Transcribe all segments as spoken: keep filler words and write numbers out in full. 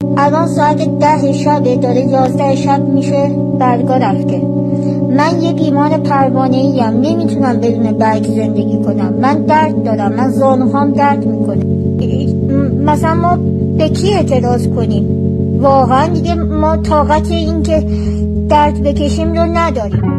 الان ساعت ده شب داره، یازده شب میشه برگا رفته. من یه بیمار پروانه‌ای ام، نمیتونم بدون برگ زندگی کنم. من درد دارم، من زانوهام درد میکنه. مثلا ما به کی اعتراض کنیم؟ واقعا دیگه ما طاقت این که درد بکشیم رو نداریم.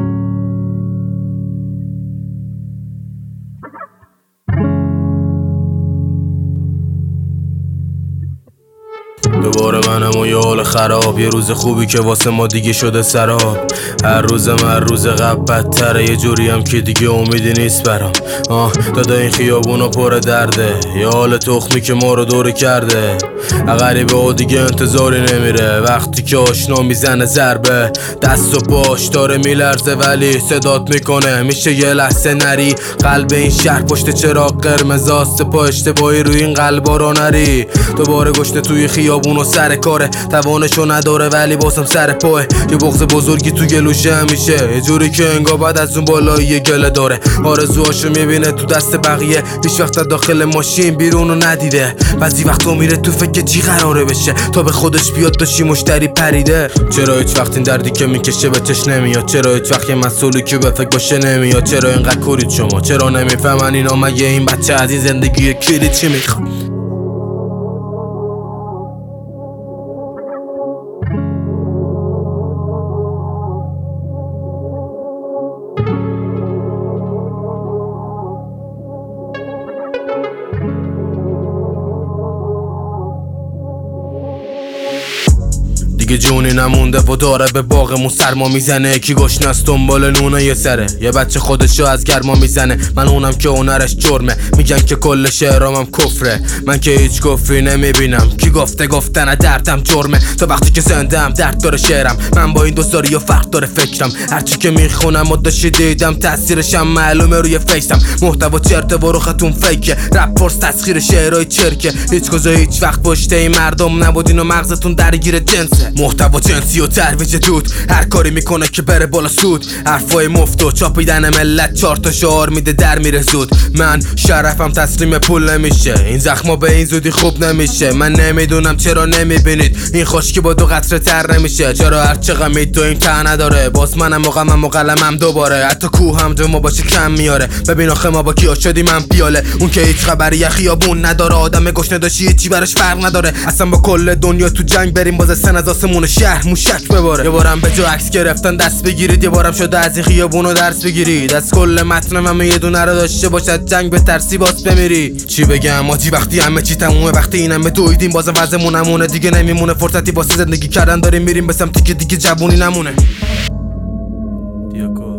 دوباره منم و یه حال خراب، یه روز خوبی که واسه ما دیگه شده سراب. هر روزم هر روز قبل بدتره، یه جوری هم که دیگه امیدی نیست برام. آه دادا این خیابونا پر درده، یه حال تخمی که ما رو دوره کرده. غریبه و دیگه انتظاری نمیره، وقتی که آشنا میزنه ضربه دست و باش داره میلرزه، ولی صدات میکنه میشه یه لحظه نری. قلب این شهر پشت چراغ قرمزاست، پا اشتباهی روی این قلبا رو نری. دوباره گشته توی خیابون و سر کاره، توانشو نداره ولی بازم سر پاه. یه بغض بزرگی تو گلوشه همیشه، یه جوری که انگار بعد از اون بالایی یه گله داره. آرزوهاشو میبینه تو دست بقیه، هیچ وقت داخل ماشین بیرونو ندیده. بعضی وقتا میره تو فکر چی قراره بشه تا به خودش بیاد داشی مشتری پریده. چرا هیچ وقت این دردی که میکشه به چش نمیاد؟ چرا هیچ وقت یه مسئولی که به فکر باشه نمیاد؟ چرا اینقدر کورید شما؟ چرا نمیفهمن اینا مگه این بچه از این زندگی کلی چی میخواد؟ دیگه جونی نمونده و داره به باغمون سرما میزنه. کی گشنست دنبال نونه یه سره، یه بچه خودشو از گرما میزنه. من اونم که هنرش جرمه، میگن که کل شعرامم کفره. من که هیچ کفری نمیبینم، کی گفته گفتن دردم جرمه؟ تا وقتی که زندم درد داره شعرم، من با این دوستاری و فرق داره فکرم. هرچی که میخونم و داشتی دیدم تاثیرشم معلومه روی فیسم. محتوا چرته و روختون فیکه، رپ پرس تسخیر شعرهای چرکه. هیچ کجا هیچ وقت پشت این مردم نبودین و مغزتون درگیر جنسه. محتوا جنسی و ترویج دود، هر کاری میکنه که بره بالا سود. حرفای مفت و چاپیدن ملت، چهار تا شعار میده در میره زود. من شرفم تسلیم پول نمیشه، این زخما به این زودی خوب نمیشه. من نمیدونم چرا نمیبینید این خشکی با دو قطره تر نمیشه. چرا هر چه غمید تو این ته نداره، باز منم و غمم و قلمم دوباره. حتی کوه هم دو ما باشه کم میاره. ببین آخه ما با کیا شدیم من پیاله، اون که هیچ خبری یه خیابون نداره. آدم گشنه داشتی چی براش فرق نداره. اصلا با کل دنیا تو جنگ بریم باز سن از آسمون شهر موشک بباره. یه بارم به جا عکس گرفتن دست بگیرید، یه بارم شده از این خیابونو درس بگیرید. از کل متنم همه یه دونه رو داشته باشد جنگ به ترسی باز بمیری. چی بگم آجی وقتی همه چی تمومه، وقتی اینم به دویدیم بازم وضعمون نمونه. دیگه نمیمونه فرصتی واسه زندگی کردن، داریم میریم به سمتی که دیگه جوونی نمونه. دیاکو